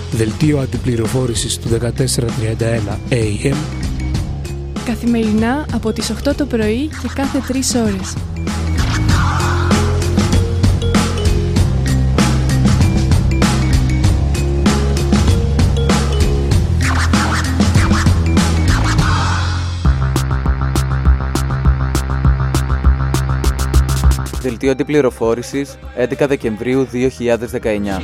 Δελτίο αντιπληροφόρησης του 1431 AM. Καθημερινά από τις 8 το πρωί και κάθε 3 ώρες. Δελτίο αντιπληροφόρησης 11 Δεκεμβρίου 2019.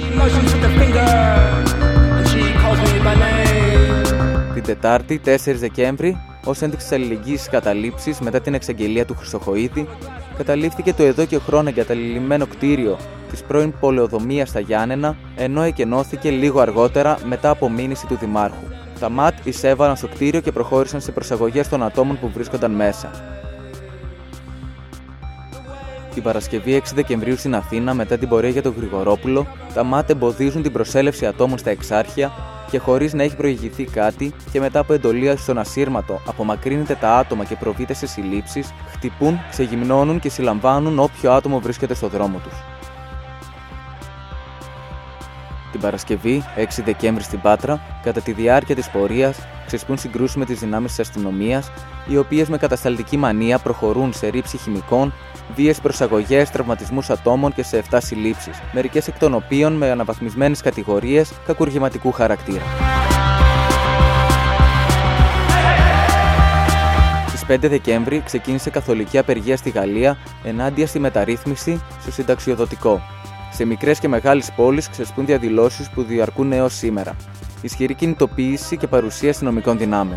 Την Τετάρτη 4 Δεκέμβρη, ως ένδειξη της αλληλεγγύης στις καταλήψεις μετά την εξαγγελία του Χρυσοχοΐδη, καταλήφθηκε το εδώ και χρόνια εγκαταλειμμένο κτίριο της πρώην πολεοδομίας στα Γιάννενα, ενώ εκενώθηκε λίγο αργότερα μετά από μήνυση του Δημάρχου. Τα ΜΑΤ εισέβαλαν στο κτίριο και προχώρησαν σε προσαγωγές των ατόμων που βρίσκονταν μέσα. Την Παρασκευή 6 Δεκεμβρίου στην Αθήνα, μετά την πορεία για τον Γρηγορόπουλο, τα ΜΑΤ εμποδίζουν την προσέλευση ατόμων στα Εξάρχεια και χωρίς να έχει προηγηθεί κάτι και μετά από εντολή στον ασύρματο απομακρύνεται τα άτομα και προβείται σε συλλήψεις, χτυπούν, ξεγυμνώνουν και συλλαμβάνουν όποιο άτομο βρίσκεται στο δρόμο τους. Την Παρασκευή 6 Δεκέμβρη στην Πάτρα, κατά τη διάρκεια της πορείας, ξεσπούν συγκρούσεις με τις δυνάμεις της αστυνομίας, οι οποίες με κατασταλτική μανία προχωρούν σε ρήψη χημικών, βίαιες προσαγωγές, τραυματισμούς ατόμων και σε 7 συλλήψεις, μερικές εκ των οποίων με αναβαθμισμένες κατηγορίες κακουργηματικού χαρακτήρα. Στις 5 Δεκέμβρη ξεκίνησε καθολική απεργία στη Γαλλία ενάντια στη μεταρρύθμιση στο συνταξιοδοτικό. Σε μικρές και μεγάλες πόλεις ξεσπούν διαδηλώσεις που διαρκούν έως σήμερα. Ισχυρή κινητοποίηση και παρουσία αστυνομικών δυνάμεων.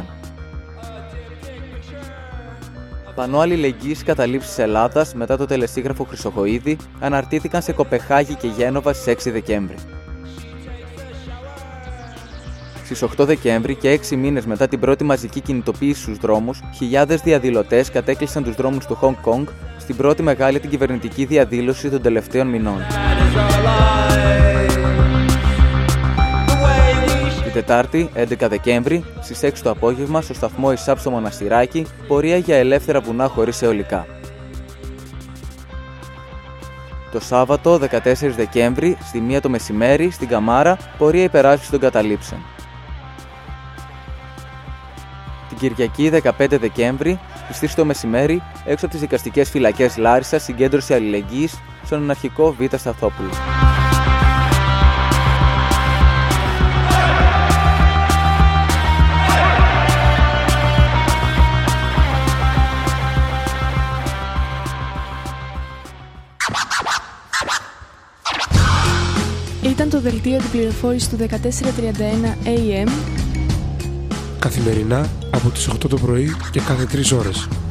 Πανό αλληλεγγύης καταλήψεις της Ελλάδας μετά το τελεσίγραφο Χρυσοχοΐδη αναρτήθηκαν σε Κοπεχάγη και Γένοβα στις 6 Δεκέμβρη. Στις 8 Δεκέμβρη και 6 μήνες μετά την πρώτη μαζική κινητοποίηση στους δρόμους, χιλιάδες διαδηλωτές κατέκλυσαν τους δρόμους του Χονγκ Κονγκ στην πρώτη μεγάλη αντικυβερνητική διαδήλωση των τελευταίων μηνών. Την Τετάρτη, 11 Δεκέμβρη, στις 6 το απόγευμα, στο σταθμό Ισάπ στο Μοναστηράκι, πορεία για ελεύθερα βουνά χωρίς αιωλικά. Το Σάββατο, 14 Δεκέμβρη, στη 1 το μεσημέρι, στην Καμάρα, πορεία υπεράσπισης των καταλήψεων. Την Κυριακή, 15 Δεκέμβρη, στις 3 το μεσημέρι, έξω από τις δικαστικές φυλακές Λάρισα, συγκέντρωση αλληλεγγύης στον αναρχικό Β' Σταθόπουλο. Ήταν το δελτίο αντιπληροφόρησης του 1431 AM. Καθημερινά από τις 8 το πρωί και κάθε 3 ώρες.